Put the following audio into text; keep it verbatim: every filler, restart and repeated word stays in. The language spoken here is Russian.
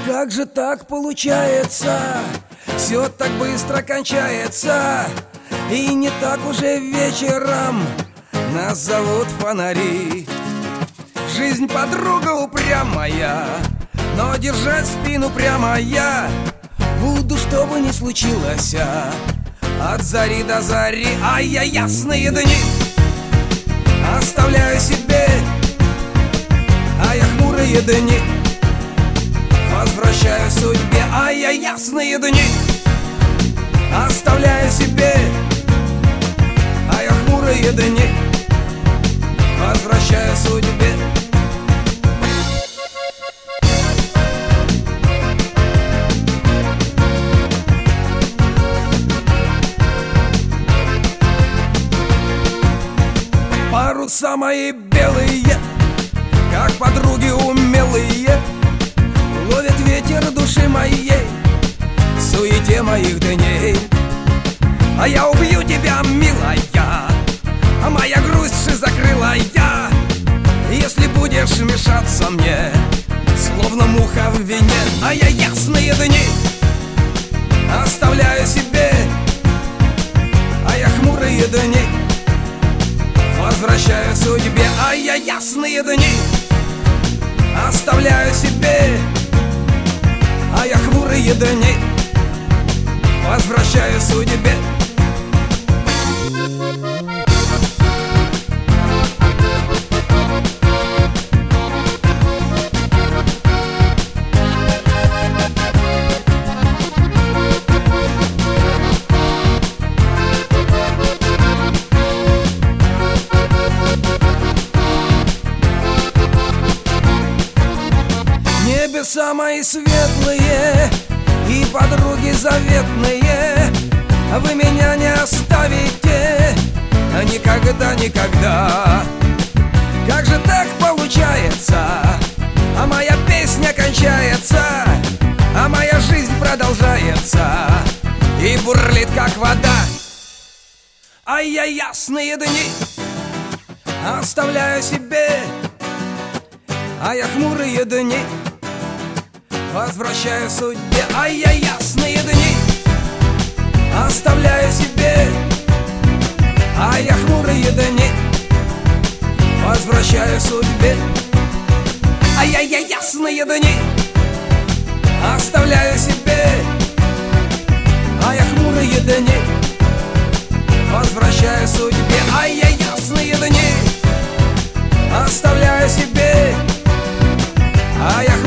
Как же так получается? Все так быстро кончается, и не так уже вечером нас зовут фонари. Жизнь подруга упрямая, но держать спину прямо я буду, что бы ни случилось, от зари до зари. А я ясные дни оставляю себе, а я хмурые дни возвращаю судьбе. А я ясные дни оставляю себе, а я хмурые дни возвращаю судьбе. Паруса мои белые, как подруги умелые, ловит ветер души моей в суете моих дней. А я убью тебя, милая, а моя грусть закрыла я, если будешь мешаться мне, словно муха в вине. А я ясные дни оставляю себе, а я хмурые дни возвращаю судьбе. А я ясные дни оставляю себе, а я хмурые дни возвращаю судьбе. Небеса мои светлые и подруги заветные, вы меня не оставите никогда, никогда. Как же так получается? А моя песня кончается, а моя жизнь продолжается и бурлит, как вода. А я ясные дни оставляю себе, а я хмурые дни возвращаю судьбе. А я ясные дни оставляю себе, а я хмурые дни возвращаю судьбе. А я, я ясные дни оставляю себе, а я хмурые дни возвращаю судьбе. А я ясные дни оставляю себе, а я